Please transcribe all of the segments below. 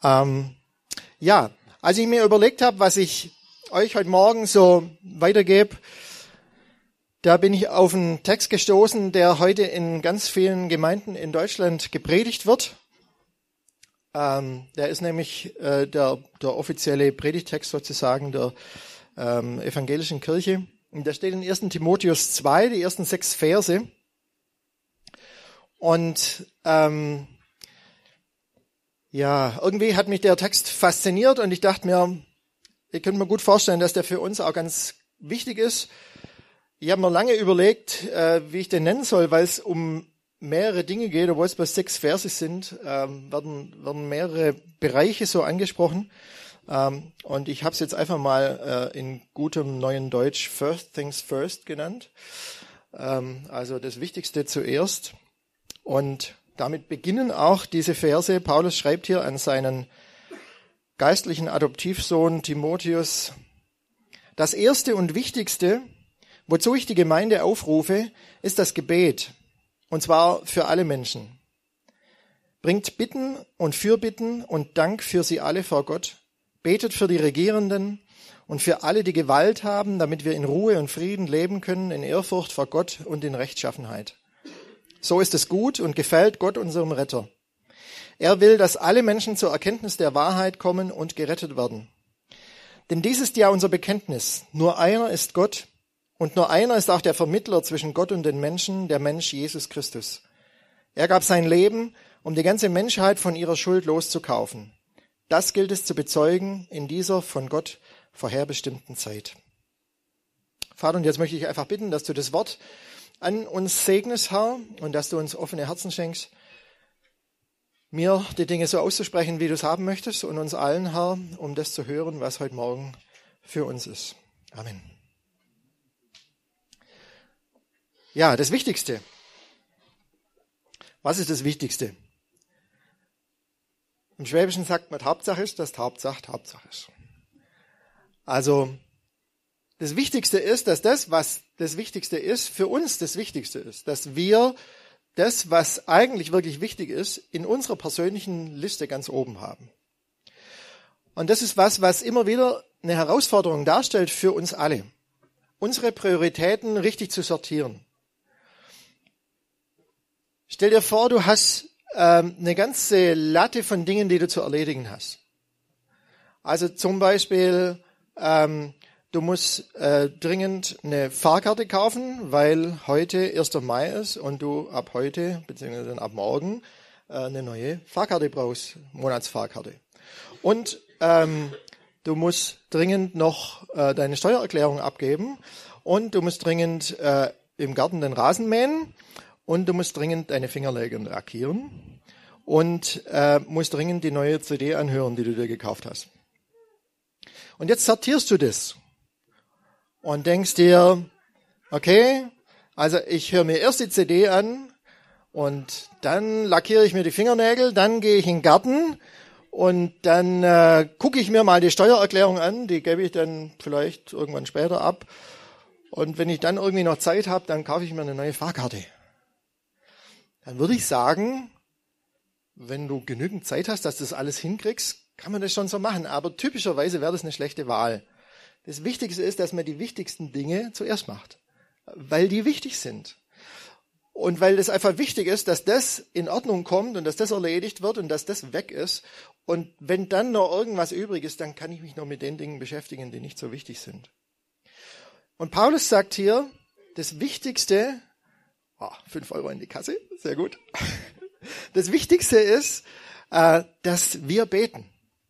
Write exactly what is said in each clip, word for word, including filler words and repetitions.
Ähm, ja, als ich mir überlegt habe, was ich euch heute Morgen so weitergebe, da bin ich auf einen Text gestoßen, der heute in ganz vielen Gemeinden in Deutschland gepredigt wird. Ähm, der ist nämlich äh, der, der offizielle Predigtext sozusagen der ähm, evangelischen Kirche. Und der steht in ersten Timotheus zwei, die ersten sechs Verse. Und ähm, ja, irgendwie hat mich der Text fasziniert und ich dachte mir, ihr könnt mir gut vorstellen, dass der für uns auch ganz wichtig ist. Ich habe mir lange überlegt, äh, wie ich den nennen soll, weil es um mehrere Dinge geht, obwohl es bloß sechs Verse sind, ähm, werden, werden mehrere Bereiche so angesprochen. Ähm, und ich habe es jetzt einfach mal äh, in gutem neuen Deutsch First Things First genannt. Ähm, also das Wichtigste zuerst. Und damit beginnen auch diese Verse. Paulus schreibt hier an seinen geistlichen Adoptivsohn Timotheus: Das Erste und Wichtigste, wozu ich die Gemeinde aufrufe, ist das Gebet, und zwar für alle Menschen. Bringt Bitten und Fürbitten und Dank für sie alle vor Gott, betet für die Regierenden und für alle, die Gewalt haben, damit wir in Ruhe und Frieden leben können, in Ehrfurcht vor Gott und in Rechtschaffenheit. So ist es gut und gefällt Gott unserem Retter. Er will, dass alle Menschen zur Erkenntnis der Wahrheit kommen und gerettet werden. Denn dies ist ja unser Bekenntnis. Nur einer ist Gott und nur einer ist auch der Vermittler zwischen Gott und den Menschen, der Mensch Jesus Christus. Er gab sein Leben, um die ganze Menschheit von ihrer Schuld loszukaufen. Das gilt es zu bezeugen in dieser von Gott vorherbestimmten Zeit. Vater, und jetzt möchte ich einfach bitten, dass du das Wort an uns segnest, Herr, und dass du uns offene Herzen schenkst, mir die Dinge so auszusprechen, wie du es haben möchtest, und uns allen, Herr, um das zu hören, was heute Morgen für uns ist. Amen. Ja, das Wichtigste. Was ist das Wichtigste? Im Schwäbischen sagt man, Hauptsache ist, dass Hauptsache Hauptsache ist. Also, das Wichtigste ist, dass das, was das Wichtigste ist, für uns das Wichtigste ist. Dass wir das, was eigentlich wirklich wichtig ist, in unserer persönlichen Liste ganz oben haben. Und das ist was, was immer wieder eine Herausforderung darstellt für uns alle. Unsere Prioritäten richtig zu sortieren. Stell dir vor, du hast ähm, eine ganze Latte von Dingen, die du zu erledigen hast. Also zum Beispiel, ähm, du musst äh, dringend eine Fahrkarte kaufen, weil heute erster Mai ist und du ab heute, beziehungsweise ab morgen, äh, eine neue Fahrkarte brauchst, Monatsfahrkarte. Und ähm, du musst dringend noch äh, deine Steuererklärung abgeben und du musst dringend äh, im Garten den Rasen mähen und du musst dringend deine Fingernägel lackieren und äh, musst dringend die neue C D anhören, die du dir gekauft hast. Und jetzt sortierst du das. Und denkst dir, okay, also ich höre mir erst die C D an und dann lackiere ich mir die Fingernägel, dann gehe ich in den Garten und dann äh, gucke ich mir mal die Steuererklärung an, die gebe ich dann vielleicht irgendwann später ab. Und wenn ich dann irgendwie noch Zeit habe, dann kaufe ich mir eine neue Fahrkarte. Dann würde ich sagen, wenn du genügend Zeit hast, dass du das alles hinkriegst, kann man das schon so machen. Aber typischerweise wäre das eine schlechte Wahl. Das Wichtigste ist, dass man die wichtigsten Dinge zuerst macht, weil die wichtig sind. Und weil das einfach wichtig ist, dass das in Ordnung kommt und dass das erledigt wird und dass das weg ist. Und wenn dann noch irgendwas übrig ist, dann kann ich mich noch mit den Dingen beschäftigen, die nicht so wichtig sind. Und Paulus sagt hier, das Wichtigste, oh, fünf Euro in die Kasse, sehr gut. Das Wichtigste ist, äh, dass wir beten.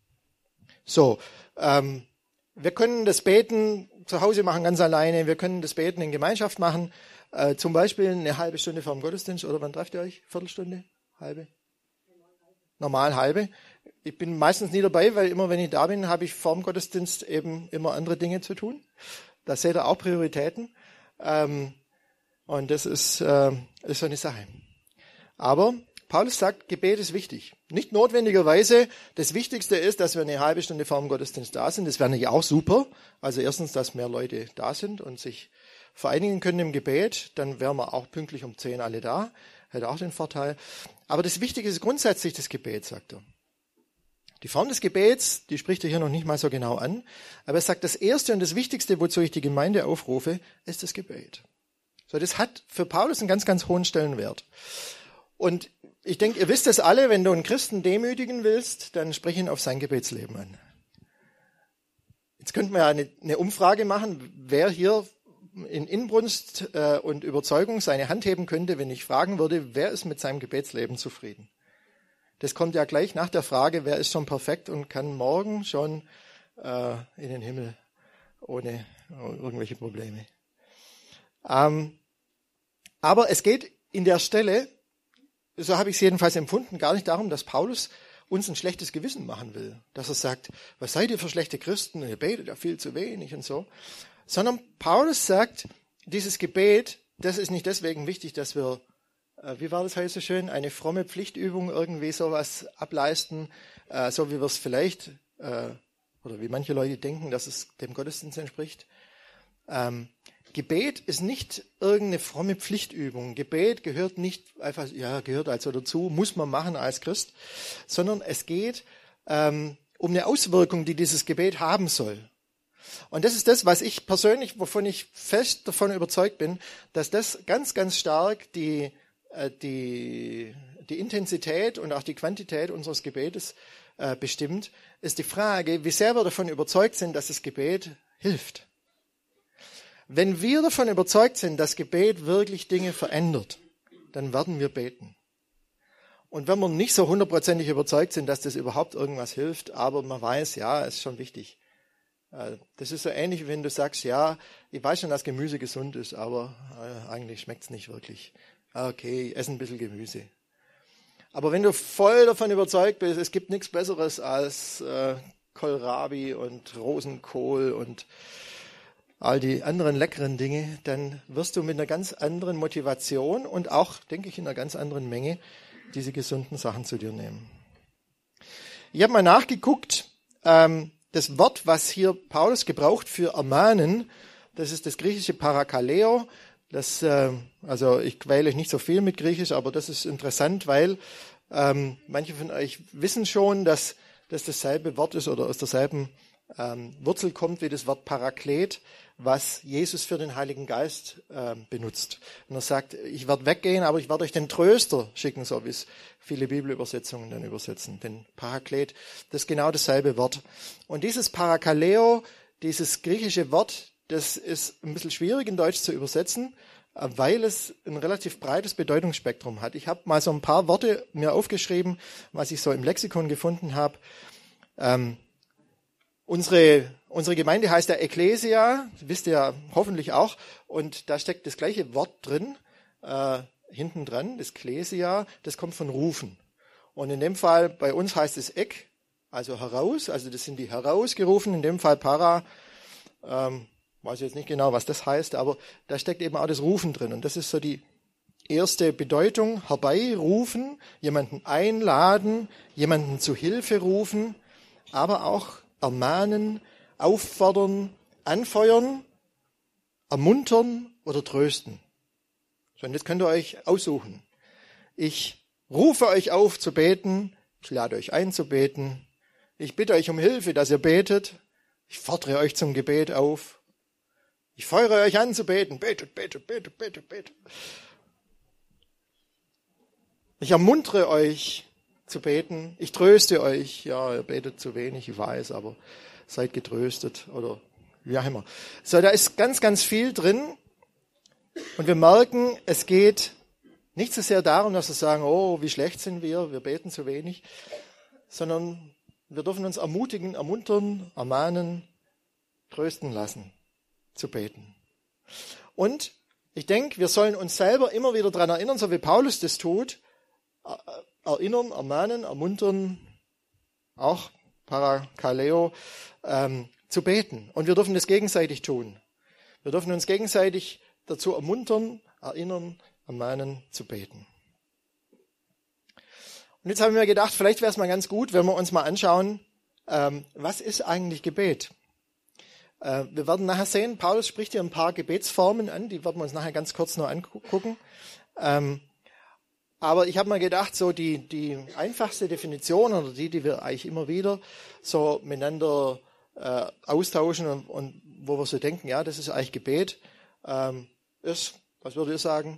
So, ähm, wir können das Beten zu Hause machen, ganz alleine. Wir können das Beten in Gemeinschaft machen. Äh, zum Beispiel eine halbe Stunde vor dem Gottesdienst. Oder wann trefft ihr euch? Viertelstunde? Halbe? Normal halbe. Ich bin meistens nie dabei, weil immer wenn ich da bin, habe ich vor dem Gottesdienst eben immer andere Dinge zu tun. Da seht ihr auch Prioritäten. Ähm, und das ist, äh, ist so eine Sache. Aber Paulus sagt, Gebet ist wichtig. Nicht notwendigerweise das Wichtigste ist, dass wir eine halbe Stunde vor dem Gottesdienst da sind. Das wäre natürlich auch super. Also erstens, dass mehr Leute da sind und sich vereinigen können im Gebet. Dann wären wir auch pünktlich um zehn alle da. Hätte auch den Vorteil. Aber das Wichtige ist grundsätzlich das Gebet, sagt er. Die Form des Gebets, die spricht er hier noch nicht mal so genau an, aber er sagt, das Erste und das Wichtigste, wozu ich die Gemeinde aufrufe, ist das Gebet. So, das hat für Paulus einen ganz, ganz hohen Stellenwert. Und ich denke, ihr wisst es alle, wenn du einen Christen demütigen willst, dann sprich ihn auf sein Gebetsleben an. Jetzt könnten wir ja eine, eine Umfrage machen, wer hier in Inbrunst äh, und Überzeugung seine Hand heben könnte, wenn ich fragen würde, wer ist mit seinem Gebetsleben zufrieden? Das kommt ja gleich nach der Frage, wer ist schon perfekt und kann morgen schon äh, in den Himmel ohne irgendwelche Probleme. Ähm, aber es geht in der Stelle, so habe ich es jedenfalls empfunden, gar nicht darum, dass Paulus uns ein schlechtes Gewissen machen will. Dass er sagt, was seid ihr für schlechte Christen, ihr betet ja viel zu wenig und so. Sondern Paulus sagt, dieses Gebet, das ist nicht deswegen wichtig, dass wir, äh, wie war das heute so schön, eine fromme Pflichtübung irgendwie sowas ableisten, äh, so wie wir es vielleicht, äh, oder wie manche Leute denken, dass es dem Gottesdienst entspricht. Ähm, Gebet ist nicht irgendeine fromme Pflichtübung. Gebet gehört nicht einfach, ja, gehört also dazu, muss man machen als Christ, sondern es geht ähm, um eine Auswirkung, die dieses Gebet haben soll. Und das ist das, was ich persönlich, wovon ich fest davon überzeugt bin, dass das ganz, ganz stark die, äh, die, die Intensität und auch die Quantität unseres Gebetes äh, bestimmt, ist die Frage, wie sehr wir davon überzeugt sind, dass das Gebet hilft. Wenn wir davon überzeugt sind, dass Gebet wirklich Dinge verändert, dann werden wir beten. Und wenn wir nicht so hundertprozentig überzeugt sind, dass das überhaupt irgendwas hilft, aber man weiß, ja, ist schon wichtig. Das ist so ähnlich, wie wenn du sagst, ja, ich weiß schon, dass Gemüse gesund ist, aber eigentlich schmeckt es nicht wirklich. Okay, ess ein bisschen Gemüse. Aber wenn du voll davon überzeugt bist, es gibt nichts Besseres als äh, Kohlrabi und Rosenkohl und all die anderen leckeren Dinge, dann wirst du mit einer ganz anderen Motivation und auch, denke ich, in einer ganz anderen Menge diese gesunden Sachen zu dir nehmen. Ich habe mal nachgeguckt, ähm, das Wort, was hier Paulus gebraucht für ermahnen, das ist das griechische Parakaleo. Das, äh, also ich quäle euch nicht so viel mit Griechisch, aber das ist interessant, weil ähm, manche von euch wissen schon, dass das dasselbe Wort ist oder aus derselben ähm, Wurzel kommt wie das Wort Paraklet, was Jesus für den Heiligen Geist äh, benutzt. Und er sagt, ich werde weggehen, aber ich werde euch den Tröster schicken, so wie es viele Bibelübersetzungen dann übersetzen. Den Paraklet, das ist genau dasselbe Wort. Und dieses Parakaleo, dieses griechische Wort, das ist ein bisschen schwierig in Deutsch zu übersetzen, weil es ein relativ breites Bedeutungsspektrum hat. Ich habe mal so ein paar Worte mir aufgeschrieben, was ich so im Lexikon gefunden habe. Ähm, unsere, unsere Gemeinde heißt ja Ekklesia, wisst ihr ja hoffentlich auch, und da steckt das gleiche Wort drin, äh, hinten dran, das Ekklesia, das kommt von rufen. Und in dem Fall, bei uns heißt es Ek, also heraus, also das sind die herausgerufen, in dem Fall Para, ähm, weiß jetzt nicht genau, was das heißt, aber da steckt eben auch das Rufen drin. Und das ist so die erste Bedeutung, herbeirufen, jemanden einladen, jemanden zu Hilfe rufen, aber auch ermahnen, auffordern, anfeuern, ermuntern oder trösten. So, und das könnt ihr euch aussuchen. Ich rufe euch auf zu beten, ich lade euch ein zu beten, ich bitte euch um Hilfe, dass ihr betet, ich fordere euch zum Gebet auf, ich feuere euch an zu beten. Betet, betet, betet, betet, betet. Ich ermuntere euch zu beten. Ich tröste euch. Ja, ihr betet zu wenig, ich weiß, aber seid getröstet oder wie auch immer. So, da ist ganz, ganz viel drin. Und wir merken, es geht nicht so sehr darum, dass wir sagen, oh, wie schlecht sind wir, wir beten zu wenig, sondern wir dürfen uns ermutigen, ermuntern, ermahnen, trösten lassen, zu beten. Und ich denke, wir sollen uns selber immer wieder daran erinnern, so wie Paulus das tut, erinnern, ermahnen, ermuntern, auch Parakaleo, ähm, zu beten. Und wir dürfen das gegenseitig tun. Wir dürfen uns gegenseitig dazu ermuntern, erinnern, ermahnen, zu beten. Und jetzt habe ich mir gedacht, vielleicht wäre es mal ganz gut, wenn wir uns mal anschauen, ähm, was ist eigentlich Gebet? Wir werden nachher sehen, Paulus spricht hier ein paar Gebetsformen an, die werden wir uns nachher ganz kurz noch angucken. Aber ich habe mal gedacht, so die, die einfachste Definition oder die, die wir eigentlich immer wieder so miteinander äh, austauschen und, und wo wir so denken, ja, das ist eigentlich Gebet, ähm, ist, was würdet ihr sagen?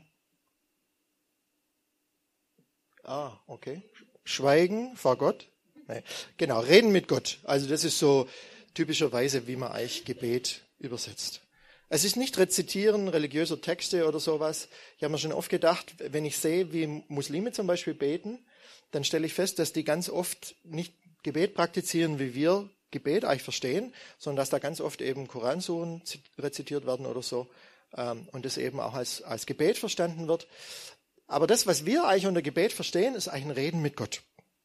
Ah, okay. Schweigen vor Gott? Nee. Genau, reden mit Gott. Also das ist so typischerweise, wie man eigentlich Gebet übersetzt. Es ist nicht Rezitieren religiöser Texte oder sowas. Ich habe mir schon oft gedacht, wenn ich sehe, wie Muslime zum Beispiel beten, dann stelle ich fest, dass die ganz oft nicht Gebet praktizieren, wie wir Gebet eigentlich verstehen, sondern dass da ganz oft eben Koransuren rezitiert werden oder so ähm, und das eben auch als, als Gebet verstanden wird. Aber das, was wir eigentlich unter Gebet verstehen, ist eigentlich ein Reden mit Gott.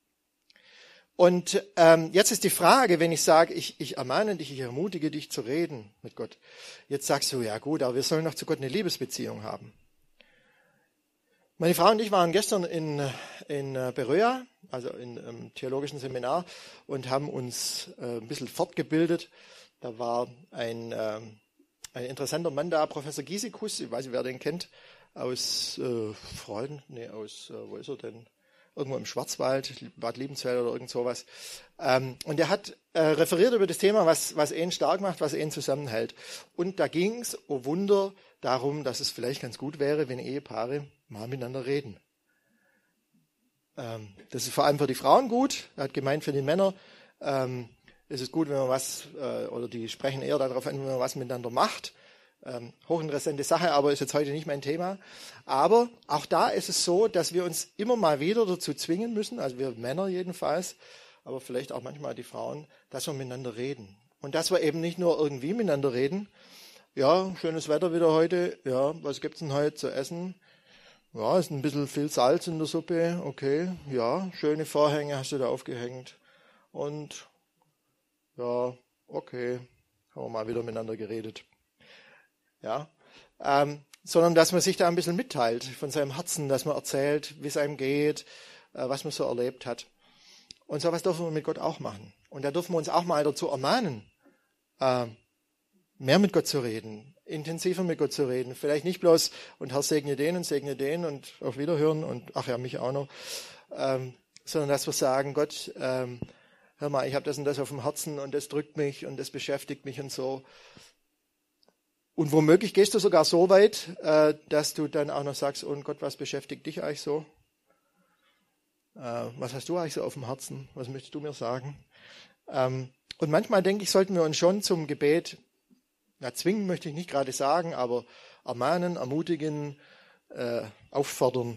Und ähm, jetzt ist die Frage, wenn ich sage, ich, ich ermahne dich, ich ermutige dich zu reden mit Gott. Jetzt sagst du, ja gut, aber wir sollen doch zu Gott eine Liebesbeziehung haben. Meine Frau und ich waren gestern in, in Beröa, also in einem theologischen Seminar, und haben uns äh, ein bisschen fortgebildet. Da war ein, äh, ein interessanter Mann da, Professor Giesikus, ich weiß nicht, wer den kennt, aus äh, Freuden, nee, aus, äh, wo ist er denn? Irgendwo im Schwarzwald, Bad Liebenzell oder irgend sowas. Ähm, und er hat äh, referiert über das Thema, was, was ihn stark macht, was ihn zusammenhält. Und da ging es, oh Wunder, darum, dass es vielleicht ganz gut wäre, wenn Ehepaare mal miteinander reden. Ähm, das ist vor allem für die Frauen gut. Er hat gemeint, für die Männer ähm, ist es gut, wenn man was, äh, oder die sprechen eher darauf an, wenn man was miteinander macht. Ähm, hochinteressante Sache, aber ist jetzt heute nicht mein Thema. Aber auch da ist es so, dass wir uns immer mal wieder dazu zwingen müssen, also wir Männer jedenfalls, aber vielleicht auch manchmal die Frauen, dass wir miteinander reden. Und dass wir eben nicht nur irgendwie miteinander reden. Ja, schönes Wetter wieder heute. Ja, was gibt's denn heute zu essen? Ja, ist ein bisschen viel Salz in der Suppe. Okay, ja, schöne Vorhänge hast du da aufgehängt. Und ja, okay, haben wir mal wieder miteinander geredet. Ja, ähm, sondern dass man sich da ein bisschen mitteilt von seinem Herzen, dass man erzählt, wie es einem geht, äh, was man so erlebt hat. Und sowas dürfen wir mit Gott auch machen. Und da dürfen wir uns auch mal dazu ermahnen, äh, mehr mit Gott zu reden, intensiver mit Gott zu reden. Vielleicht nicht bloß, und Herr segne den und segne den und auf Wiederhören und ach ja, mich auch noch, ähm, sondern dass wir sagen, Gott, ähm, hör mal, ich habe das und das auf dem Herzen und das drückt mich und das beschäftigt mich und so. Und womöglich gehst du sogar so weit, äh, dass du dann auch noch sagst, und Gott, was beschäftigt dich eigentlich so? Äh, was hast du eigentlich so auf dem Herzen? Was möchtest du mir sagen? Ähm, und manchmal denke ich, sollten wir uns schon zum Gebet, na, zwingen möchte ich nicht gerade sagen, aber ermahnen, ermutigen, äh, auffordern.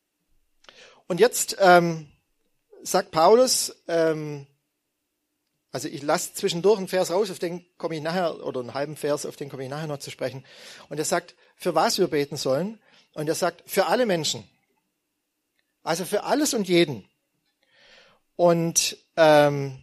Und jetzt ähm, sagt Paulus, ähm, also ich lasse zwischendurch einen Vers raus, auf den komme ich nachher, oder einen halben Vers, auf den komme ich nachher noch zu sprechen. Und er sagt, für was wir beten sollen. Und er sagt, für alle Menschen. Also für alles und jeden. Und, ähm,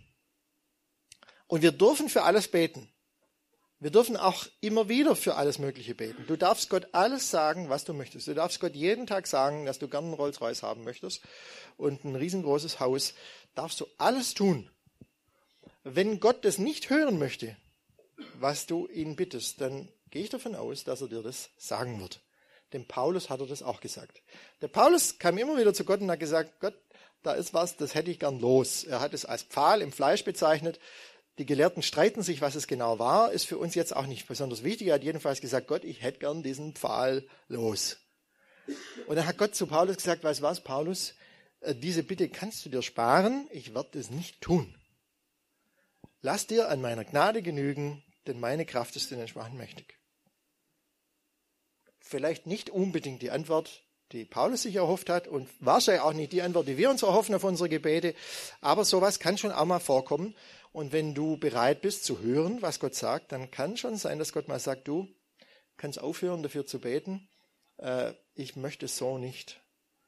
und wir dürfen für alles beten. Wir dürfen auch immer wieder für alles Mögliche beten. Du darfst Gott alles sagen, was du möchtest. Du darfst Gott jeden Tag sagen, dass du gerne einen Rolls-Royce haben möchtest und ein riesengroßes Haus. Darfst du alles tun. Wenn Gott das nicht hören möchte, was du ihn bittest, dann gehe ich davon aus, dass er dir das sagen wird. Dem Paulus hat er das auch gesagt. Der Paulus kam immer wieder zu Gott und hat gesagt, Gott, da ist was, das hätte ich gern los. Er hat es als Pfahl im Fleisch bezeichnet. Die Gelehrten streiten sich, was es genau war, ist für uns jetzt auch nicht besonders wichtig. Er hat jedenfalls gesagt, Gott, ich hätte gern diesen Pfahl los. Und dann hat Gott zu Paulus gesagt, weißt du was, Paulus, diese Bitte kannst du dir sparen, ich werde es nicht tun. Lass dir an meiner Gnade genügen, denn meine Kraft ist in den Schwachen mächtig. Vielleicht nicht unbedingt die Antwort, die Paulus sich erhofft hat und wahrscheinlich auch nicht die Antwort, die wir uns erhoffen auf unsere Gebete, aber sowas kann schon auch mal vorkommen. Und wenn du bereit bist zu hören, was Gott sagt, dann kann schon sein, dass Gott mal sagt, du kannst aufhören, dafür zu beten. Äh, ich möchte es so nicht.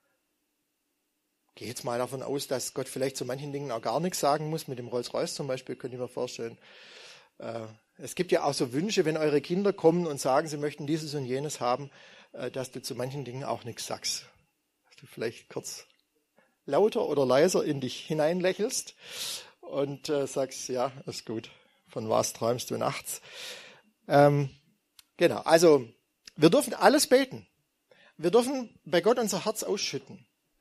Gehe jetzt mal davon aus, dass Gott vielleicht zu manchen Dingen auch gar nichts sagen muss. Mit dem Rolls-Royce zum Beispiel, könnte ich mir vorstellen. Äh, es gibt ja auch so Wünsche, wenn eure Kinder kommen und sagen, sie möchten dieses und jenes haben, äh, dass du zu manchen Dingen auch nichts sagst. Dass du vielleicht kurz lauter oder leiser in dich hineinlächelst und äh, sagst, ja, ist gut. Von was träumst du nachts? Ähm, genau, also wir dürfen alles beten. Wir dürfen bei Gott unser Herz ausschütten.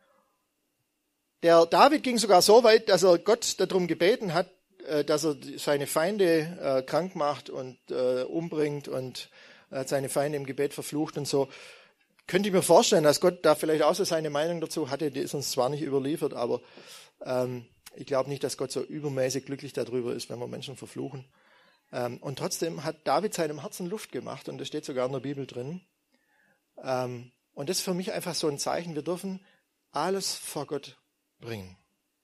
Der David ging sogar so weit, dass er Gott darum gebeten hat, äh, dass er seine Feinde äh, krank macht und äh, umbringt und er hat seine Feinde im Gebet verflucht und so. Könnte ich mir vorstellen, dass Gott da vielleicht auch so seine Meinung dazu hatte, die ist uns zwar nicht überliefert, aber ähm, ich glaube nicht, dass Gott so übermäßig glücklich darüber ist, wenn wir Menschen verfluchen. Ähm, und trotzdem hat David seinem Herzen Luft gemacht und das steht sogar in der Bibel drin. Ähm, und das ist für mich einfach so ein Zeichen, wir dürfen alles vor Gott bringen.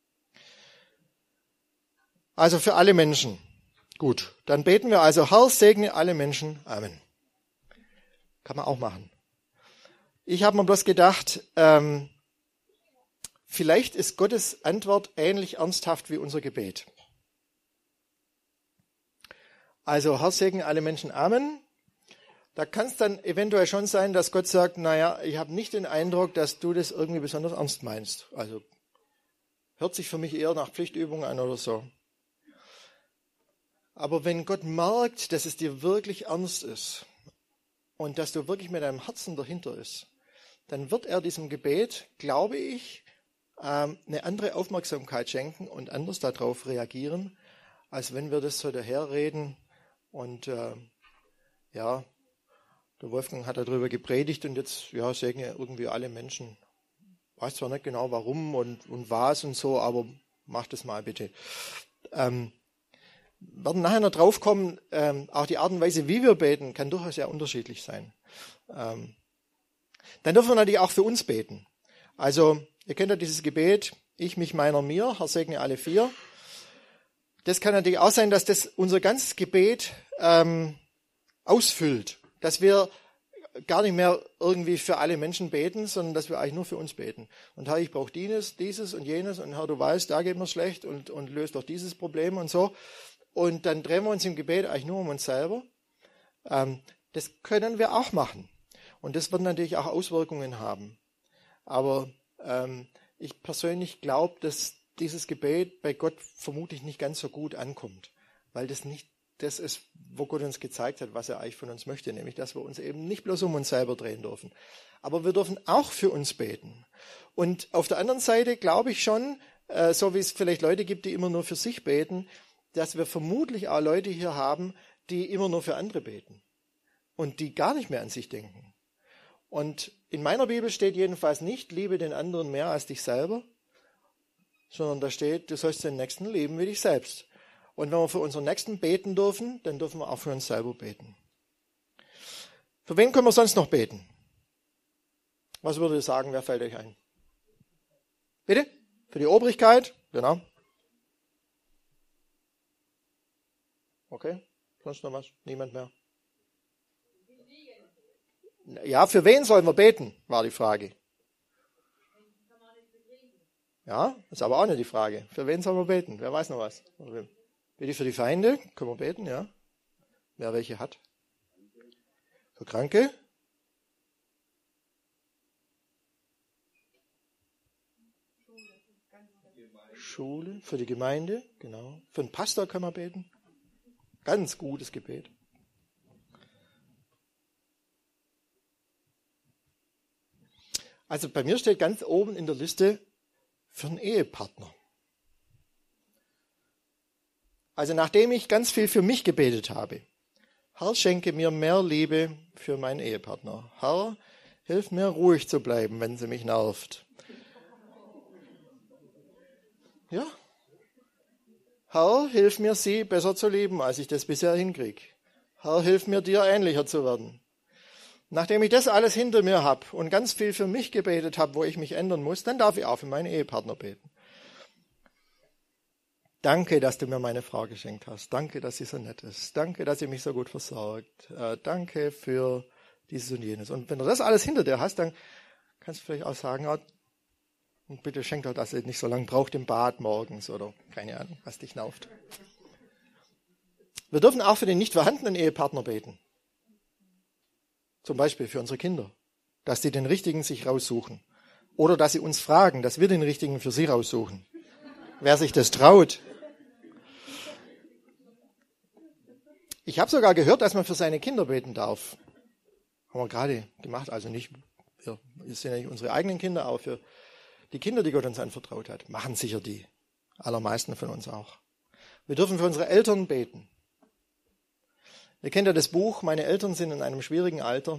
Also für alle Menschen. Gut, dann beten wir also, Herr, segne alle Menschen. Amen. Kann man auch machen. Ich habe mir bloß gedacht, ähm, vielleicht ist Gottes Antwort ähnlich ernsthaft wie unser Gebet. Also, Herr, segne alle Menschen. Amen. Da kann es dann eventuell schon sein, dass Gott sagt, naja, ich habe nicht den Eindruck, dass du das irgendwie besonders ernst meinst. Also, hört sich für mich eher nach Pflichtübung an oder so. Aber wenn Gott merkt, dass es dir wirklich ernst ist, und dass du wirklich mit deinem Herzen dahinter ist, dann wird er diesem Gebet, glaube ich, eine andere Aufmerksamkeit schenken und anders darauf reagieren, als wenn wir das so daherreden. Und äh, ja, der Wolfgang hat darüber gepredigt und jetzt ja, segne irgendwie alle Menschen. Weiß zwar nicht genau warum und, und was und so, aber mach das mal bitte. Ähm, Wir werden nachher noch drauf kommen, ähm, auch die Art und Weise, wie wir beten, kann durchaus sehr unterschiedlich sein. Ähm, dann dürfen wir natürlich auch für uns beten. Also, ihr kennt ja dieses Gebet, ich, mich, meiner, mir, Herr segne alle vier. Das kann natürlich auch sein, dass das unser ganzes Gebet ähm, ausfüllt. Dass wir gar nicht mehr irgendwie für alle Menschen beten, sondern dass wir eigentlich nur für uns beten. Und Herr, ich brauche dieses, dieses und jenes und Herr, du weißt, da geht mir schlecht und, und löst doch dieses Problem und so. Und dann drehen wir uns im Gebet eigentlich nur um uns selber. Ähm, das können wir auch machen. Und das wird natürlich auch Auswirkungen haben. Aber ähm, ich persönlich glaube, dass dieses Gebet bei Gott vermutlich nicht ganz so gut ankommt. Weil das nicht das ist, wo Gott uns gezeigt hat, was er eigentlich von uns möchte. Nämlich, dass wir uns eben nicht bloß um uns selber drehen dürfen. Aber wir dürfen auch für uns beten. Und auf der anderen Seite glaube ich schon, äh, so wie es vielleicht Leute gibt, die immer nur für sich beten, dass wir vermutlich auch Leute hier haben, die immer nur für andere beten und die gar nicht mehr an sich denken. Und in meiner Bibel steht jedenfalls nicht, liebe den anderen mehr als dich selber, sondern da steht, du sollst den Nächsten lieben wie dich selbst. Und wenn wir für unseren Nächsten beten dürfen, dann dürfen wir auch für uns selber beten. Für wen können wir sonst noch beten? Was würdet ihr sagen, wer fällt euch ein? Bitte? Für die Obrigkeit? Genau. Okay, sonst noch was? Niemand mehr? Ja, für wen sollen wir beten, war die Frage. Ja, ist aber auch nicht die Frage. Für wen sollen wir beten? Wer weiß noch was? Bitte für die Feinde, können wir beten, ja. Wer welche hat? Für Kranke? Schule, für die Gemeinde, genau. Für einen Pastor können wir beten. Ganz gutes Gebet. Also bei mir steht ganz oben in der Liste für einen Ehepartner. Also nachdem ich ganz viel für mich gebetet habe, Herr, schenke mir mehr Liebe für meinen Ehepartner. Herr, hilf mir ruhig zu bleiben, wenn sie mich nervt. Ja. Herr, hilf mir, sie besser zu lieben, als ich das bisher hinkriege. Herr, hilf mir, dir ähnlicher zu werden. Nachdem ich das alles hinter mir habe und ganz viel für mich gebetet habe, wo ich mich ändern muss, dann darf ich auch für meinen Ehepartner beten. Danke, dass du mir meine Frau geschenkt hast. Danke, dass sie so nett ist. Danke, dass sie mich so gut versorgt. Äh, danke für dieses und jenes. Und wenn du das alles hinter dir hast, dann kannst du vielleicht auch sagen, oh, und bitte schenk doch, dass sie nicht so lange braucht im Bad morgens oder keine Ahnung, was dich nervt. Wir dürfen auch für den nicht vorhandenen Ehepartner beten. Zum Beispiel für unsere Kinder, dass sie den Richtigen sich raussuchen. Oder dass sie uns fragen, dass wir den Richtigen für sie raussuchen. Wer sich das traut. Ich habe sogar gehört, dass man für seine Kinder beten darf. Haben wir gerade gemacht, also nicht, wir sind ja nicht unsere eigenen Kinder, aber für Die Kinder, die Gott uns anvertraut hat, machen sicher die allermeisten von uns auch. Wir dürfen für unsere Eltern beten. Ihr kennt ja das Buch, meine Eltern sind in einem schwierigen Alter.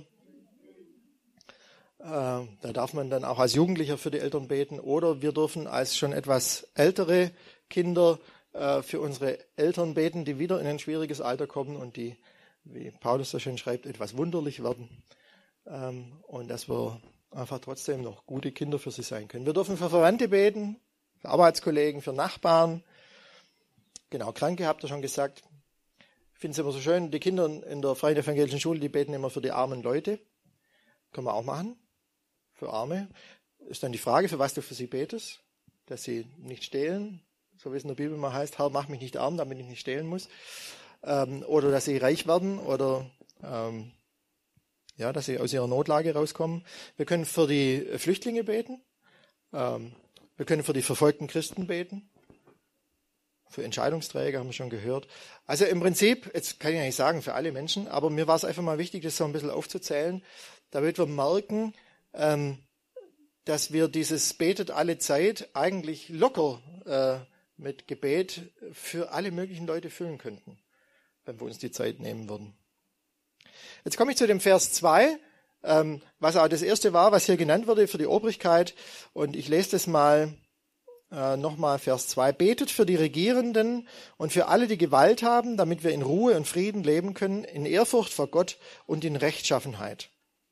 Äh, da darf man dann auch als Jugendlicher für die Eltern beten. Oder wir dürfen als schon etwas ältere Kinder äh, für unsere Eltern beten, die wieder in ein schwieriges Alter kommen und die, wie Paulus so schön schreibt, etwas wunderlich werden. Ähm, und dass wir einfach trotzdem noch gute Kinder für sie sein können. Wir dürfen für Verwandte beten, für Arbeitskollegen, für Nachbarn. Genau, Kranke habt ihr schon gesagt. Ich finde es immer so schön, die Kinder in der Freien Evangelischen Schule, die beten immer für die armen Leute. Können wir auch machen, für Arme. Ist dann die Frage, für was du für sie betest, dass sie nicht stehlen, so wie es in der Bibel mal heißt, Herr, mach mich nicht arm, damit ich nicht stehlen muss. Ähm, oder dass sie reich werden oder ähm, ja, dass sie aus ihrer Notlage rauskommen. Wir können für die Flüchtlinge beten. Ähm, wir können für die verfolgten Christen beten. Für Entscheidungsträger haben wir schon gehört. Also im Prinzip, jetzt kann ich ja nicht sagen für alle Menschen, aber mir war es einfach mal wichtig, das so ein bisschen aufzuzählen, damit wir merken, ähm, dass wir dieses Betet alle Zeit eigentlich locker äh, mit Gebet für alle möglichen Leute füllen könnten, wenn wir uns die Zeit nehmen würden. Jetzt komme ich zu dem Vers zwei, ähm, was auch das erste war, was hier genannt wurde für die Obrigkeit. Und ich lese das mal äh, nochmal, Vers zwei. Betet für die Regierenden und für alle, die Gewalt haben, damit wir in Ruhe und Frieden leben können, in Ehrfurcht vor Gott und in Rechtschaffenheit.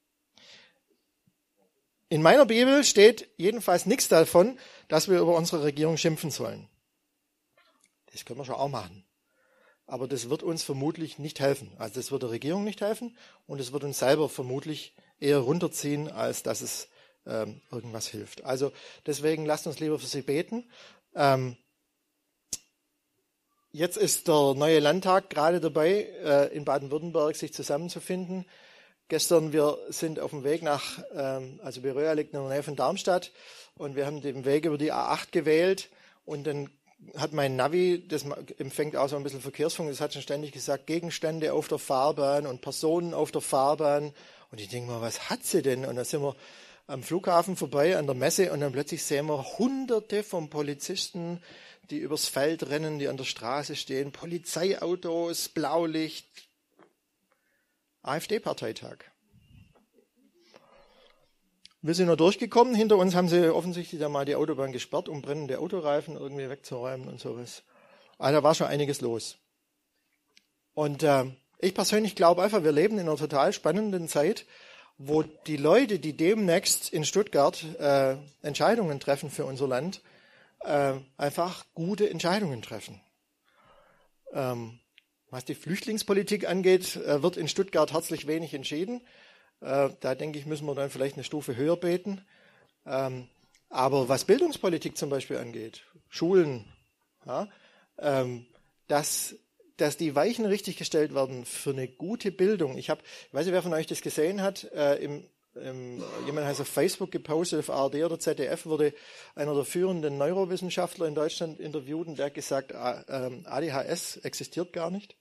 In meiner Bibel steht jedenfalls nichts davon, dass wir über unsere Regierung schimpfen sollen. Das können wir schon auch machen. Aber das wird uns vermutlich nicht helfen. Also das wird der Regierung nicht helfen und es wird uns selber vermutlich eher runterziehen, als dass es ähm, irgendwas hilft. Also deswegen lasst uns lieber für sie beten. Ähm, jetzt ist der neue Landtag gerade dabei, äh, in Baden-Württemberg sich zusammenzufinden. Gestern, wir sind auf dem Weg nach, ähm, also Beröa liegt in der Nähe von Darmstadt und wir haben den Weg über die A acht gewählt und dann hat mein Navi, das empfängt auch so ein bisschen Verkehrsfunk, das hat schon ständig gesagt, Gegenstände auf der Fahrbahn und Personen auf der Fahrbahn. Und ich denke mal, was hat sie denn? Und dann sind wir am Flughafen vorbei, an der Messe, und dann plötzlich sehen wir Hunderte von Polizisten, die übers Feld rennen, die an der Straße stehen, Polizeiautos, Blaulicht, AfD-Parteitag. Wir sind nur durchgekommen. Hinter uns haben sie offensichtlich dann mal die Autobahn gesperrt, um brennende Autoreifen irgendwie wegzuräumen und sowas. Also da war schon einiges los. Und äh, ich persönlich glaube einfach, wir leben in einer total spannenden Zeit, wo die Leute, die demnächst in Stuttgart äh, Entscheidungen treffen für unser Land, äh, einfach gute Entscheidungen treffen. Ähm, was die Flüchtlingspolitik angeht, äh, wird in Stuttgart herzlich wenig entschieden. Da denke ich, müssen wir dann vielleicht eine Stufe höher beten. Aber was Bildungspolitik zum Beispiel angeht, Schulen, ja, dass, dass die Weichen richtig gestellt werden für eine gute Bildung. Ich habe, ich weiß nicht, wer von euch das gesehen hat, im, im, jemand hat es auf Facebook gepostet, auf A R D oder Z D F wurde einer der führenden Neurowissenschaftler in Deutschland interviewt und der hat gesagt, A D H S existiert gar nicht.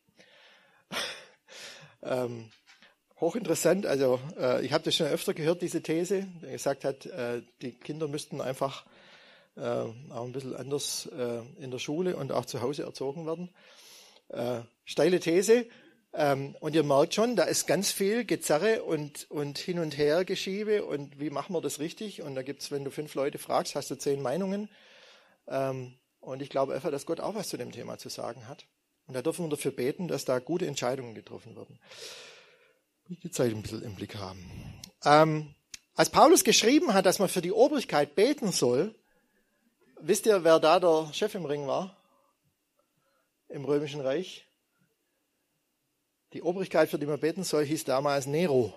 ähm, Hochinteressant, also äh, ich habe das schon öfter gehört, diese These, der gesagt hat, äh, die Kinder müssten einfach äh, auch ein bisschen anders äh, in der Schule und auch zu Hause erzogen werden. Äh, steile These. Ähm, und ihr merkt schon, da ist ganz viel Gezerre und, und hin und her Geschiebe und wie machen wir das richtig? Und da gibt's, wenn du fünf Leute fragst, hast du zehn Meinungen. Ähm, und ich glaube einfach, dass Gott auch was zu dem Thema zu sagen hat. Und da dürfen wir dafür beten, dass da gute Entscheidungen getroffen werden. Die Zeit ein bisschen im Blick haben. Ähm, als Paulus geschrieben hat, dass man für die Obrigkeit beten soll, wisst ihr, wer da der Chef im Ring war? Im Römischen Reich? Die Obrigkeit, für die man beten soll, hieß damals Nero.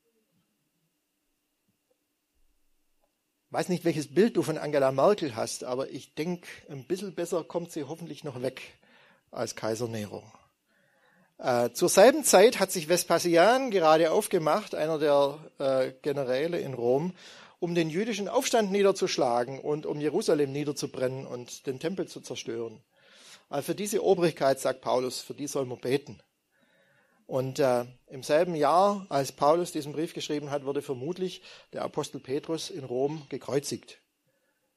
Ich weiß nicht, welches Bild du von Angela Merkel hast, aber ich denke, ein bisschen besser kommt sie hoffentlich noch weg als Kaiser Nero. Äh, zur selben Zeit hat sich Vespasian gerade aufgemacht, einer der äh, Generäle in Rom, um den jüdischen Aufstand niederzuschlagen und um Jerusalem niederzubrennen und den Tempel zu zerstören. Also für diese Obrigkeit, sagt Paulus, für die soll man beten. Und äh, im selben Jahr, als Paulus diesen Brief geschrieben hat, wurde vermutlich der Apostel Petrus in Rom gekreuzigt.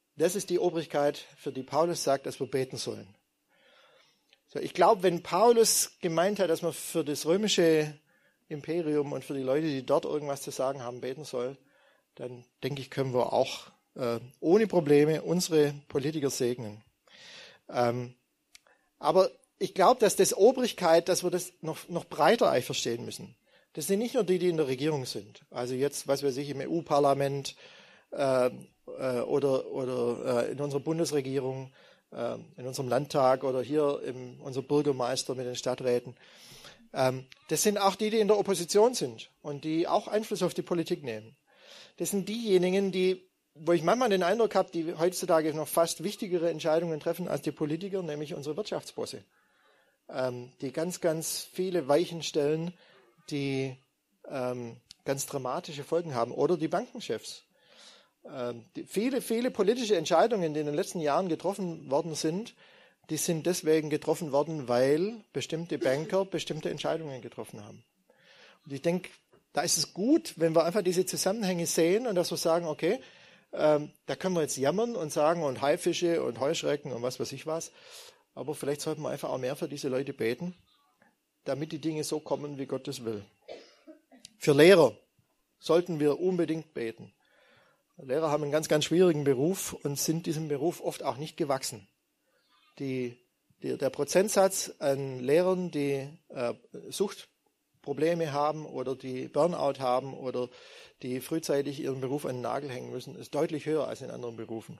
Das ist die Obrigkeit, für die Paulus sagt, dass wir beten sollen. So, ich glaube, wenn Paulus gemeint hat, dass man für das römische Imperium und für die Leute, die dort irgendwas zu sagen haben, beten soll, dann denke ich, können wir auch äh, ohne Probleme unsere Politiker segnen. Ähm, aber ich glaube, dass das Obrigkeit, dass wir das noch, noch breiter eigentlich verstehen müssen. Das sind nicht nur die, die in der Regierung sind. Also jetzt, was weiß ich, im E U-Parlament äh, äh, oder, oder äh, in unserer Bundesregierung, äh, in unserem Landtag oder hier im, unser Bürgermeister mit den Stadträten. Ähm, das sind auch die, die in der Opposition sind und die auch Einfluss auf die Politik nehmen. Das sind diejenigen, die, wo ich manchmal den Eindruck habe, die heutzutage noch fast wichtigere Entscheidungen treffen als die Politiker, nämlich unsere Wirtschaftsbosse, ähm, die ganz, ganz viele Weichen stellen, die ähm, ganz dramatische Folgen haben. Oder die Bankenchefs. Ähm, die, viele, viele politische Entscheidungen, die in den letzten Jahren getroffen worden sind, die sind deswegen getroffen worden, weil bestimmte Banker bestimmte Entscheidungen getroffen haben. Und ich denke, da ist es gut, wenn wir einfach diese Zusammenhänge sehen und dass wir sagen, okay, ähm, da können wir jetzt jammern und sagen und Haifische und Heuschrecken und was weiß ich was. Aber vielleicht sollten wir einfach auch mehr für diese Leute beten, damit die Dinge so kommen, wie Gott es will. Für Lehrer sollten wir unbedingt beten. Lehrer haben einen ganz, ganz schwierigen Beruf und sind diesem Beruf oft auch nicht gewachsen. Die, die, der Prozentsatz an Lehrern, die äh, Suchtprobleme haben oder die Burnout haben oder die frühzeitig ihren Beruf an den Nagel hängen müssen, ist deutlich höher als in anderen Berufen.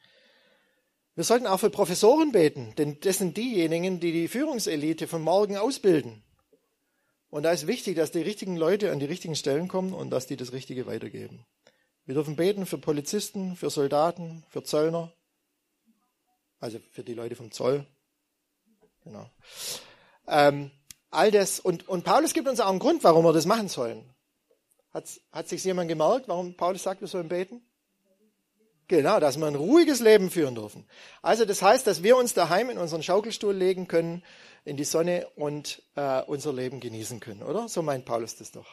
Wir sollten auch für Professoren beten, denn das sind diejenigen, die die Führungselite von morgen ausbilden. Und da ist wichtig, dass die richtigen Leute an die richtigen Stellen kommen und dass die das Richtige weitergeben. Wir dürfen beten für Polizisten, für Soldaten, für Zöllner, also für die Leute vom Zoll. Genau. Ähm, all das. Und, und Paulus gibt uns auch einen Grund, warum wir das machen sollen. Hat, hat sich jemand gemerkt, warum Paulus sagt, wir sollen beten? Genau, dass wir ein ruhiges Leben führen dürfen. Also das heißt, dass wir uns daheim in unseren Schaukelstuhl legen können, in die Sonne und äh, unser Leben genießen können, oder? So meint Paulus das doch.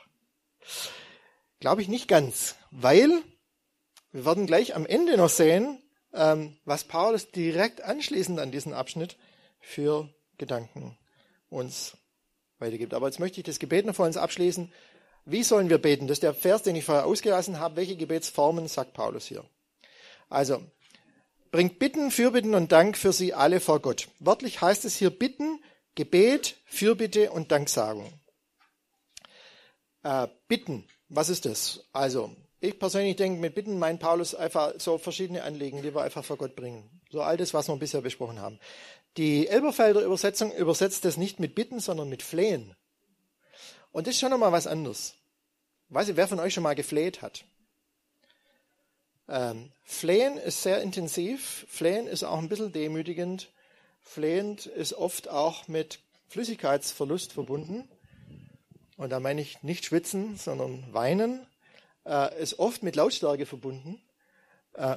Glaube ich nicht ganz, weil wir werden gleich am Ende noch sehen, ähm, was Paulus direkt anschließend an diesen Abschnitt für Gedanken uns weitergibt. Aber jetzt möchte ich das Gebet noch vor uns abschließen. Wie sollen wir beten? Das ist der Vers, den ich vorher ausgelassen habe. Welche Gebetsformen sagt Paulus hier? Also, bringt Bitten, Fürbitten und Dank für sie alle vor Gott. Wörtlich heißt es hier Bitten, Gebet, Fürbitte und Danksagung. Äh, Bitten, was ist das? Also, ich persönlich denke, mit Bitten meint Paulus einfach so verschiedene Anliegen, die wir einfach vor Gott bringen. So all das, was wir bisher besprochen haben. Die Elberfelder Übersetzung übersetzt das nicht mit Bitten, sondern mit Flehen. Und das ist schon nochmal was anderes. Weiß ich, wer von euch schon mal gefleht hat? Ähm, Flehen ist sehr intensiv. Flehen ist auch ein bisschen demütigend. Flehend ist oft auch mit Flüssigkeitsverlust verbunden. Und da meine ich nicht schwitzen, sondern weinen. Äh, ist oft mit Lautstärke verbunden. Äh,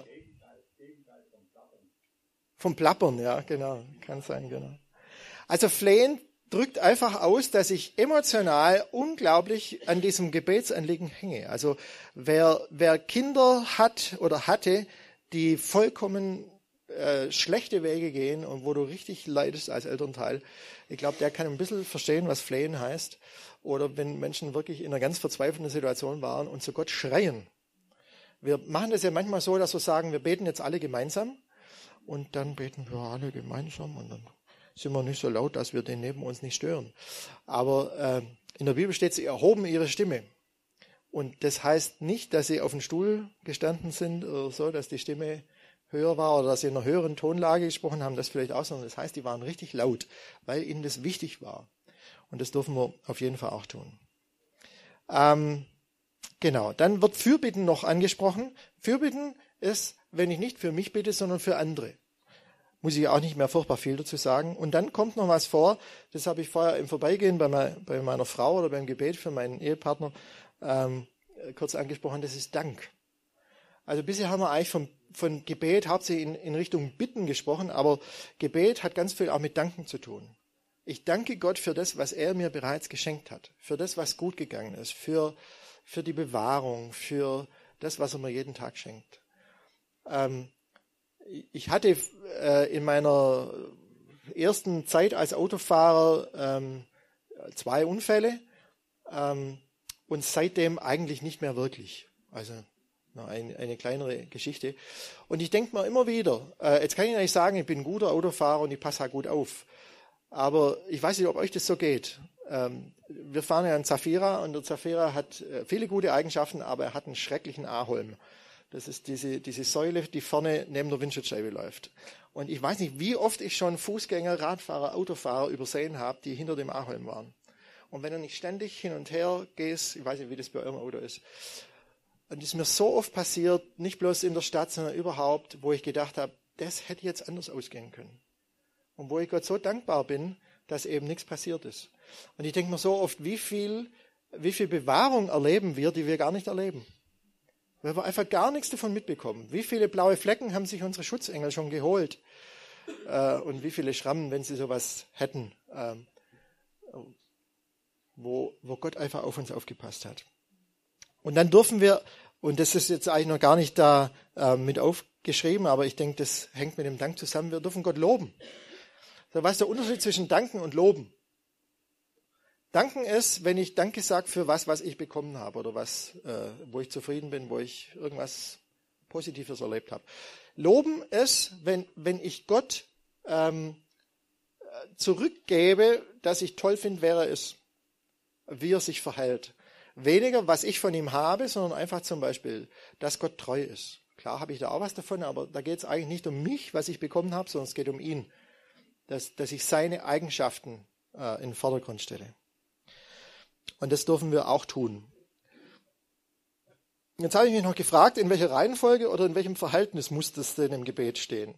vom Plappern, ja, genau. Kann sein, genau. Also Flehen drückt einfach aus, dass ich emotional unglaublich an diesem Gebetsanliegen hänge. Also wer, wer Kinder hat oder hatte, die vollkommen äh, schlechte Wege gehen und wo du richtig leidest als Elternteil, ich glaube, der kann ein bisschen verstehen, was Flehen heißt. Oder wenn Menschen wirklich in einer ganz verzweifelten Situation waren und zu Gott schreien. Wir machen das ja manchmal so, dass wir sagen, wir beten jetzt alle gemeinsam und dann beten wir alle gemeinsam und dann sind wir nicht so laut, dass wir den neben uns nicht stören. Aber äh, in der Bibel steht, sie erhoben ihre Stimme. Und das heißt nicht, dass sie auf dem Stuhl gestanden sind oder so, dass die Stimme höher war oder dass sie in einer höheren Tonlage gesprochen haben, das vielleicht auch, sondern das heißt, die waren richtig laut, weil ihnen das wichtig war. Und das dürfen wir auf jeden Fall auch tun. Ähm, genau, dann wird Fürbitten noch angesprochen. Fürbitten ist, wenn ich nicht für mich bitte, sondern für andere. Muss ich auch nicht mehr furchtbar viel dazu sagen. Und dann kommt noch was vor, das habe ich vorher im Vorbeigehen bei, mein, bei meiner Frau oder beim Gebet für meinen Ehepartner ähm, kurz angesprochen, das ist Dank. Also bisher haben wir eigentlich vom, von Gebet hauptsächlich in, in Richtung Bitten gesprochen, aber Gebet hat ganz viel auch mit Danken zu tun. Ich danke Gott für das, was er mir bereits geschenkt hat, für das, was gut gegangen ist, für, für die Bewahrung, für das, was er mir jeden Tag schenkt. Ähm, ich hatte äh, in meiner ersten Zeit als Autofahrer ähm, zwei Unfälle ähm, und seitdem eigentlich nicht mehr wirklich. Also na, ein, eine kleinere Geschichte. Und ich denke mir immer wieder, äh, jetzt kann ich nicht sagen, ich bin ein guter Autofahrer und ich passe halt gut auf. Aber ich weiß nicht, ob euch das so geht. Ähm, wir fahren ja einen Zafira und der Zafira hat äh, viele gute Eigenschaften, aber er hat einen schrecklichen Aholm. Das ist diese, diese Säule, die vorne neben der Windschutzscheibe läuft. Und ich weiß nicht, wie oft ich schon Fußgänger, Radfahrer, Autofahrer übersehen habe, die hinter dem Aholm waren. Und wenn du nicht ständig hin und her gehst, ich weiß nicht, wie das bei eurem Auto ist, und das ist mir so oft passiert, nicht bloß in der Stadt, sondern überhaupt, wo ich gedacht habe, das hätte jetzt anders ausgehen können. Und wo ich Gott so dankbar bin, dass eben nichts passiert ist. Und ich denke mir so oft, wie viel, wie viel Bewahrung erleben wir, die wir gar nicht erleben. Weil wir einfach gar nichts davon mitbekommen. Wie viele blaue Flecken haben sich unsere Schutzengel schon geholt? Äh, und wie viele Schrammen, wenn sie sowas hätten, äh, wo, wo Gott einfach auf uns aufgepasst hat. Und dann dürfen wir, und das ist jetzt eigentlich noch gar nicht da äh, mit aufgeschrieben, aber ich denke, das hängt mit dem Dank zusammen, wir dürfen Gott loben. So, was ist der Unterschied zwischen Danken und Loben? Danken ist, wenn ich Danke sage für was, was ich bekommen habe oder was, äh, wo ich zufrieden bin, wo ich irgendwas Positives erlebt habe. Loben ist, wenn, wenn ich Gott ähm, zurückgebe, dass ich toll finde, wer er ist, wie er sich verhält. Weniger, was ich von ihm habe, sondern einfach zum Beispiel, dass Gott treu ist. Klar habe ich da auch was davon, aber da geht es eigentlich nicht um mich, was ich bekommen habe, sondern es geht um ihn. Dass, dass ich seine Eigenschaften äh, in den Vordergrund stelle. Und das dürfen wir auch tun. Jetzt habe ich mich noch gefragt, in welcher Reihenfolge oder in welchem Verhältnis muss das denn im Gebet stehen?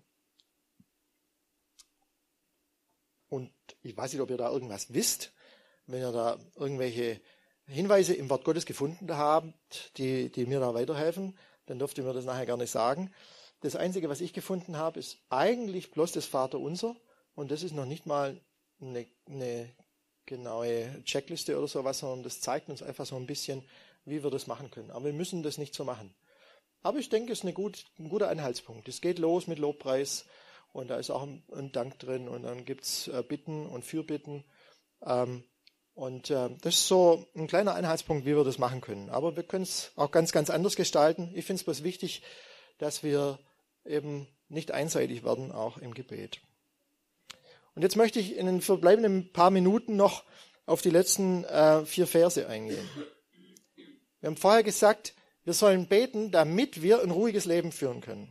Und ich weiß nicht, ob ihr da irgendwas wisst, wenn ihr da irgendwelche Hinweise im Wort Gottes gefunden habt, die, die mir da weiterhelfen, dann dürft ihr mir das nachher gerne sagen. Das Einzige, was ich gefunden habe, ist eigentlich bloß das Vaterunser. Und das ist noch nicht mal eine, eine genaue Checkliste oder sowas, sondern das zeigt uns einfach so ein bisschen, wie wir das machen können. Aber wir müssen das nicht so machen. Aber ich denke, es ist eine gut, ein guter Anhaltspunkt. Es geht los mit Lobpreis und da ist auch ein, ein Dank drin und dann gibt es äh, Bitten und Fürbitten. Ähm, und äh, das ist so ein kleiner Anhaltspunkt, wie wir das machen können. Aber wir können es auch ganz, ganz anders gestalten. Ich finde es bloß wichtig, dass wir eben nicht einseitig werden, auch im Gebet. Und jetzt möchte ich in den verbleibenden paar Minuten noch auf die letzten äh, vier Verse eingehen. Wir haben vorher gesagt, wir sollen beten, damit wir ein ruhiges Leben führen können.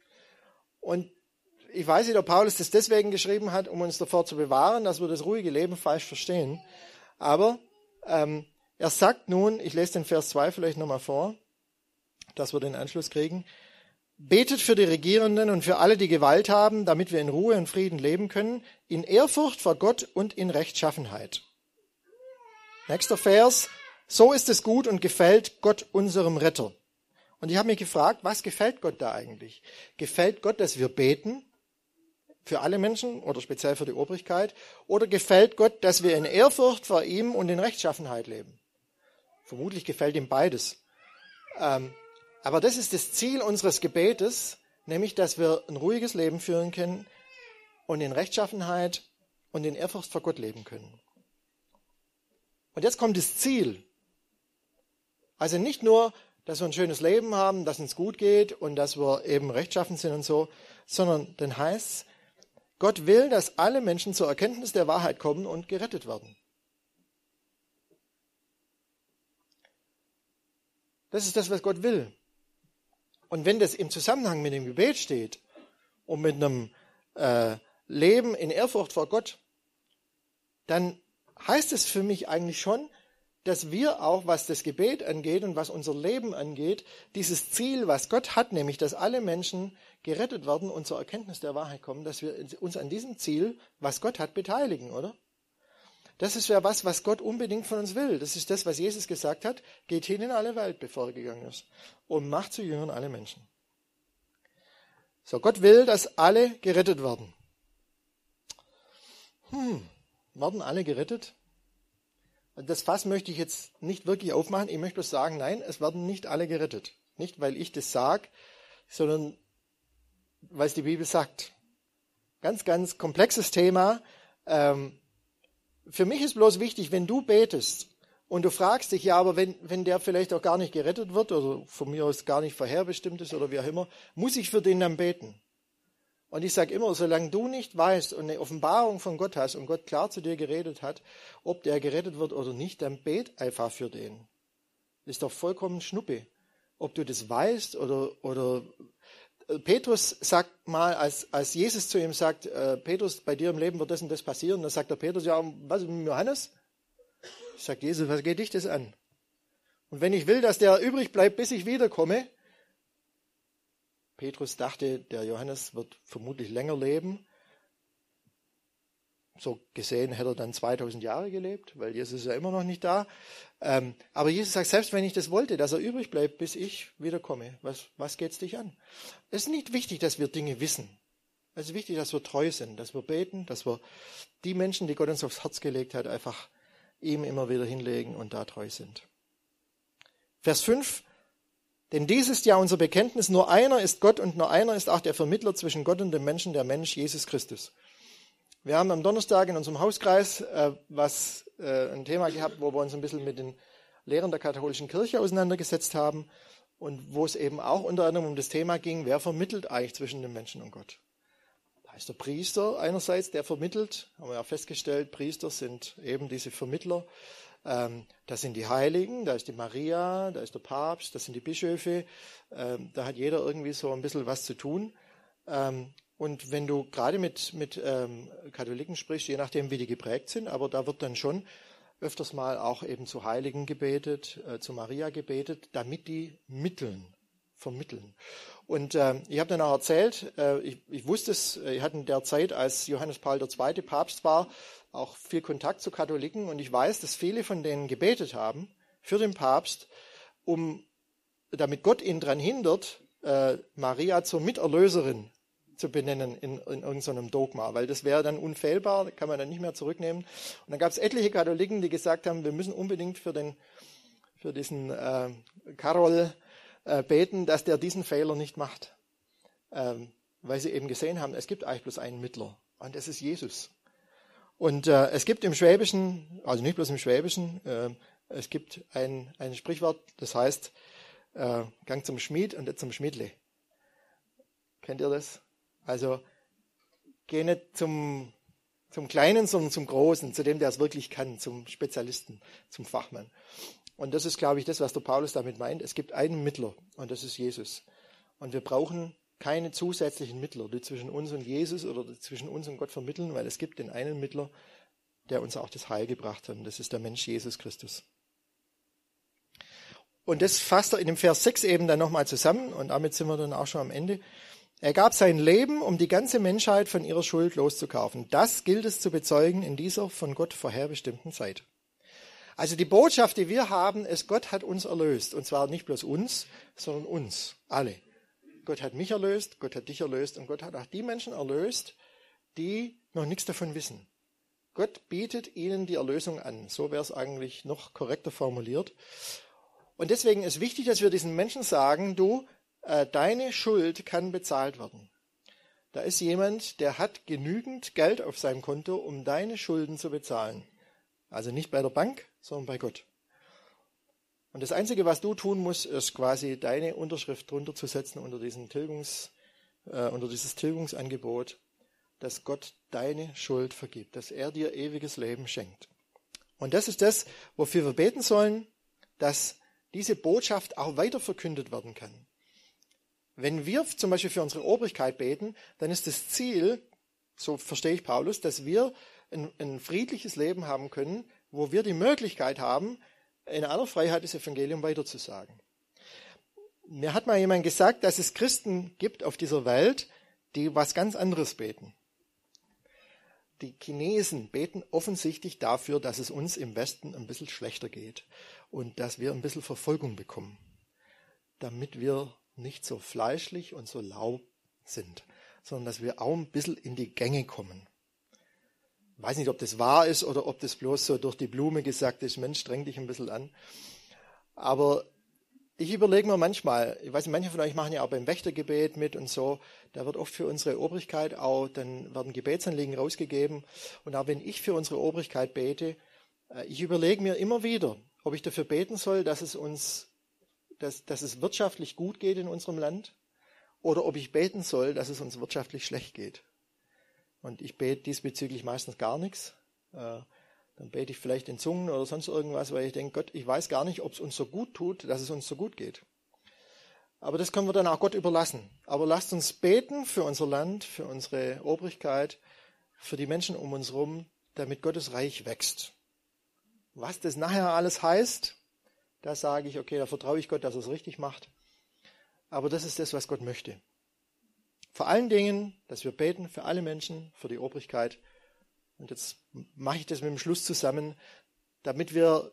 Und ich weiß nicht, ob Paulus das deswegen geschrieben hat, um uns davor zu bewahren, dass wir das ruhige Leben falsch verstehen. Aber ähm, er sagt nun, ich lese den Vers zwei vielleicht nochmal vor, dass wir den Anschluss kriegen. Betet für die Regierenden und für alle, die Gewalt haben, damit wir in Ruhe und Frieden leben können, in Ehrfurcht vor Gott und in Rechtschaffenheit. Nächster Vers. So ist es gut und gefällt Gott unserem Retter. Und ich habe mich gefragt, was gefällt Gott da eigentlich? Gefällt Gott, dass wir beten für alle Menschen oder speziell für die Obrigkeit? Oder gefällt Gott, dass wir in Ehrfurcht vor ihm und in Rechtschaffenheit leben? Vermutlich gefällt ihm beides. Ähm, Aber das ist das Ziel unseres Gebetes, nämlich, dass wir ein ruhiges Leben führen können und in Rechtschaffenheit und in Ehrfurcht vor Gott leben können. Und jetzt kommt das Ziel. Also nicht nur, dass wir ein schönes Leben haben, dass uns gut geht und dass wir eben rechtschaffen sind und so, sondern dann heißt es, Gott will, dass alle Menschen zur Erkenntnis der Wahrheit kommen und gerettet werden. Das ist das, was Gott will. Und wenn das im Zusammenhang mit dem Gebet steht und mit einem äh, Leben in Ehrfurcht vor Gott, dann heißt es für mich eigentlich schon, dass wir auch, was das Gebet angeht und was unser Leben angeht, dieses Ziel, was Gott hat, nämlich, dass alle Menschen gerettet werden und zur Erkenntnis der Wahrheit kommen, dass wir uns an diesem Ziel, was Gott hat, beteiligen, oder? Das ist ja was, was Gott unbedingt von uns will. Das ist das, was Jesus gesagt hat. Geht hin in alle Welt, bevor er gegangen ist. Und macht zu Jüngern alle Menschen. So, Gott will, dass alle gerettet werden. Hm, werden alle gerettet? Das Fass möchte ich jetzt nicht wirklich aufmachen. Ich möchte bloß sagen, nein, es werden nicht alle gerettet. Nicht, weil ich das sage, sondern was die Bibel sagt. Ganz, ganz komplexes Thema. Ähm, für mich ist bloß wichtig, wenn du betest und du fragst dich, ja, aber wenn, wenn der vielleicht auch gar nicht gerettet wird oder von mir aus gar nicht vorherbestimmt ist oder wie auch immer, muss ich für den dann beten? Und ich sage immer, solange du nicht weißt und eine Offenbarung von Gott hast und Gott klar zu dir geredet hat, ob der gerettet wird oder nicht, dann bet einfach für den. Das ist doch vollkommen Schnuppe. Ob du das weißt oder, oder Petrus sagt mal, als, als Jesus zu ihm sagt, äh, Petrus, bei dir im Leben wird das und das passieren, dann sagt der Petrus, ja, was ist mit Johannes? Sagt Jesus, was geht dich das an? Und wenn ich will, dass der übrig bleibt, bis ich wiederkomme, Petrus dachte, der Johannes wird vermutlich länger leben. So gesehen hätte er dann zweitausend Jahre gelebt, weil Jesus ist ja immer noch nicht da. Ähm, aber Jesus sagt, selbst wenn ich das wollte, dass er übrig bleibt, bis ich wiederkomme, was, was geht's dich an? Es ist nicht wichtig, dass wir Dinge wissen. Es ist wichtig, dass wir treu sind, dass wir beten, dass wir die Menschen, die Gott uns aufs Herz gelegt hat, einfach ihm immer wieder hinlegen und da treu sind. Vers fünf. Denn dies ist ja unser Bekenntnis, nur einer ist Gott und nur einer ist auch der Vermittler zwischen Gott und dem Menschen, der Mensch Jesus Christus. Wir haben am Donnerstag in unserem Hauskreis äh, was äh, ein Thema gehabt, wo wir uns ein bisschen mit den Lehren der katholischen Kirche auseinandergesetzt haben und wo es eben auch unter anderem um das Thema ging, wer vermittelt eigentlich zwischen dem Menschen und Gott. Da ist der Priester einerseits, der vermittelt, haben wir ja festgestellt, Priester sind eben diese Vermittler. Ähm, das sind die Heiligen, da ist die Maria, da ist der Papst, das sind die Bischöfe, ähm, da hat jeder irgendwie so ein bisschen was zu tun. Ähm, und wenn du gerade mit, mit ähm, Katholiken sprichst, je nachdem wie die geprägt sind, aber da wird dann schon öfters mal auch eben zu Heiligen gebetet, äh, zu Maria gebetet, damit die mitteln, vermitteln. Und äh, ich habe dann auch erzählt, äh, ich, ich wusste es, ich hatte in der Zeit, als Johannes Paul der Zweite Papst war, auch viel Kontakt zu Katholiken und ich weiß, dass viele von denen gebetet haben für den Papst, um, damit Gott ihn daran hindert, äh, Maria zur Miterlöserin zu benennen in, in irgendeinem Dogma, weil das wäre dann unfehlbar, das kann man dann nicht mehr zurücknehmen. Und dann gab es etliche Katholiken, die gesagt haben, wir müssen unbedingt für, den, für diesen äh, Karol äh, beten, dass der diesen Fehler nicht macht. Ähm, weil sie eben gesehen haben, es gibt eigentlich bloß einen Mittler und das ist Jesus. Und äh, es gibt im Schwäbischen, also nicht bloß im Schwäbischen, äh, es gibt ein, ein Sprichwort, das heißt, äh, Gang zum Schmied und nicht zum Schmiedle. Kennt ihr das? Also geh nicht zum, zum Kleinen, sondern zum Großen, zu dem, der es wirklich kann, zum Spezialisten, zum Fachmann. Und das ist, glaube ich, das, was der Paulus damit meint. Es gibt einen Mittler und das ist Jesus. Und wir brauchen keine zusätzlichen Mittler, die zwischen uns und Jesus oder die zwischen uns und Gott vermitteln, weil es gibt den einen Mittler, der uns auch das Heil gebracht hat. Und das ist der Mensch Jesus Christus. Und das fasst er in dem Vers sechs eben dann nochmal zusammen und damit sind wir dann auch schon am Ende. Er gab sein Leben, um die ganze Menschheit von ihrer Schuld loszukaufen. Das gilt es zu bezeugen in dieser von Gott vorherbestimmten Zeit. Also die Botschaft, die wir haben, ist, Gott hat uns erlöst. Und zwar nicht bloß uns, sondern uns, alle. Gott hat mich erlöst, Gott hat dich erlöst und Gott hat auch die Menschen erlöst, die noch nichts davon wissen. Gott bietet ihnen die Erlösung an. So wäre es eigentlich noch korrekter formuliert. Und deswegen ist wichtig, dass wir diesen Menschen sagen, du, äh, deine Schuld kann bezahlt werden. Da ist jemand, der hat genügend Geld auf seinem Konto, um deine Schulden zu bezahlen. Also nicht bei der Bank, sondern bei Gott. Und das Einzige, was du tun musst, ist quasi deine Unterschrift drunter zu setzen unter, diesen Tilgungs, äh, unter dieses Tilgungsangebot, dass Gott deine Schuld vergibt, dass er dir ewiges Leben schenkt. Und das ist das, wofür wir beten sollen, dass diese Botschaft auch weiter verkündet werden kann. Wenn wir zum Beispiel für unsere Obrigkeit beten, dann ist das Ziel, so verstehe ich Paulus, dass wir ein, ein friedliches Leben haben können, wo wir die Möglichkeit haben, in aller Freiheit das Evangelium weiterzusagen. Mir hat mal jemand gesagt, dass es Christen gibt auf dieser Welt, die was ganz anderes beten. Die Chinesen beten offensichtlich dafür, dass es uns im Westen ein bisschen schlechter geht und dass wir ein bisschen Verfolgung bekommen, damit wir nicht so fleischlich und so lau sind, sondern dass wir auch ein bisschen in die Gänge kommen. Ich weiß nicht, ob das wahr ist oder ob das bloß so durch die Blume gesagt ist, Mensch, streng dich ein bisschen an. Aber ich überlege mir manchmal, ich weiß nicht, manche von euch machen ja auch beim Wächtergebet mit und so, da wird oft für unsere Obrigkeit auch, dann werden Gebetsanliegen rausgegeben. Und auch wenn ich für unsere Obrigkeit bete, ich überlege mir immer wieder, ob ich dafür beten soll, dass es uns, dass, dass es wirtschaftlich gut geht in unserem Land, oder ob ich beten soll, dass es uns wirtschaftlich schlecht geht. Und ich bete diesbezüglich meistens gar nichts. Dann bete ich vielleicht in Zungen oder sonst irgendwas, weil ich denke, Gott, ich weiß gar nicht, ob es uns so gut tut, dass es uns so gut geht. Aber das können wir dann auch Gott überlassen. Aber lasst uns beten für unser Land, für unsere Obrigkeit, für die Menschen um uns herum, damit Gottes Reich wächst. Was das nachher alles heißt, da sage ich, okay, da vertraue ich Gott, dass er es richtig macht. Aber das ist das, was Gott möchte. Vor allen Dingen, dass wir beten für alle Menschen, für die Obrigkeit. Und jetzt mache ich das mit dem Schluss zusammen, damit wir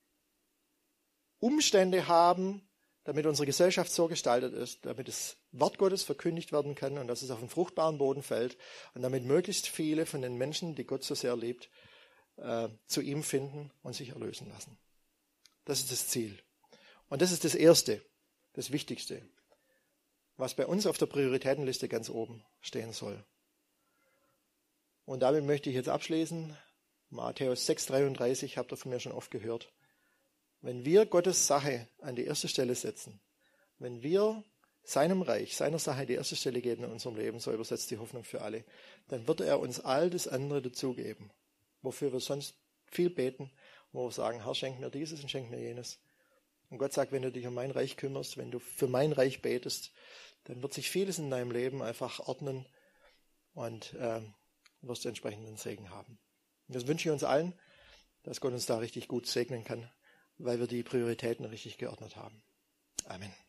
Umstände haben, damit unsere Gesellschaft so gestaltet ist, damit das Wort Gottes verkündigt werden kann und dass es auf einen fruchtbaren Boden fällt und damit möglichst viele von den Menschen, die Gott so sehr liebt, äh, zu ihm finden und sich erlösen lassen. Das ist das Ziel. Und das ist das Erste, das Wichtigste, was bei uns auf der Prioritätenliste ganz oben stehen soll. Und damit möchte ich jetzt abschließen. Matthäus sechs dreiunddreißig habt ihr von mir schon oft gehört. Wenn wir Gottes Sache an die erste Stelle setzen, wenn wir seinem Reich, seiner Sache die erste Stelle geben in unserem Leben, so übersetzt die Hoffnung für alle, dann wird er uns all das andere dazugeben, wofür wir sonst viel beten, wo wir sagen, Herr, schenk mir dieses und schenk mir jenes. Und Gott sagt, wenn du dich um mein Reich kümmerst, wenn du für mein Reich betest, dann wird sich vieles in deinem Leben einfach ordnen und äh, wirst du entsprechenden Segen haben. Und das wünsche ich uns allen, dass Gott uns da richtig gut segnen kann, weil wir die Prioritäten richtig geordnet haben. Amen.